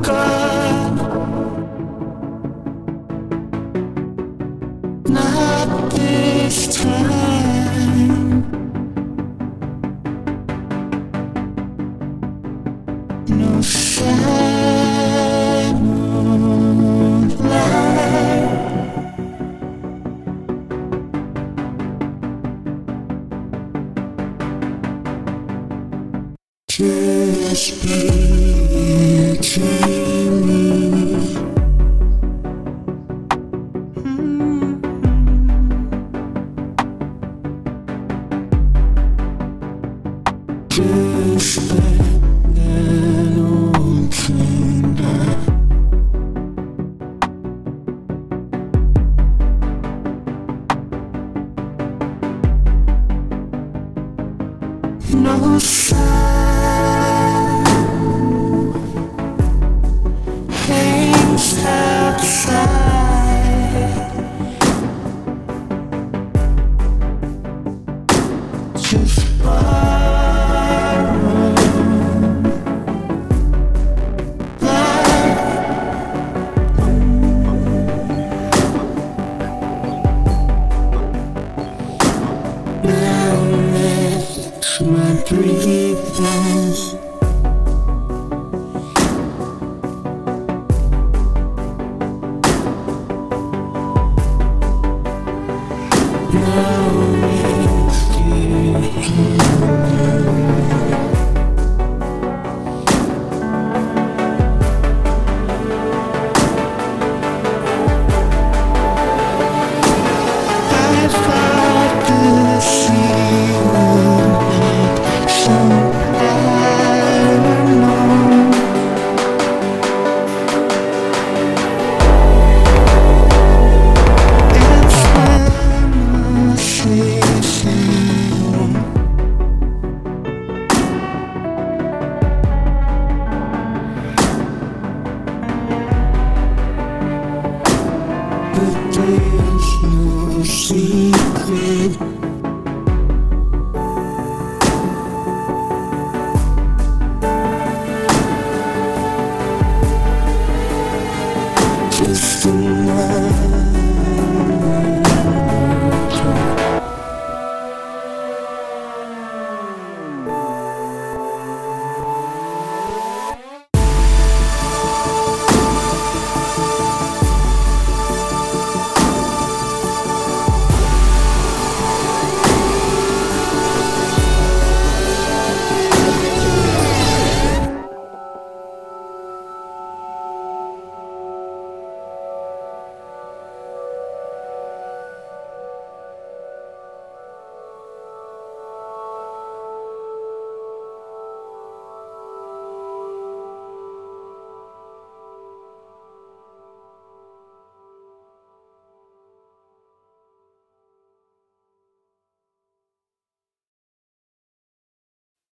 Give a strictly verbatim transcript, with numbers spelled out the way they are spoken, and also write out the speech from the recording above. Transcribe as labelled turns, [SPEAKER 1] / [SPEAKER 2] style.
[SPEAKER 1] God, not this time. No sad moonlight. Just between me. Just like that old candle. No sign hangs outside. Just borrowed light. Now that's my breathing. Now it's you. I thought the sea would make some animal. It's when I see you. But there's no secret. Just a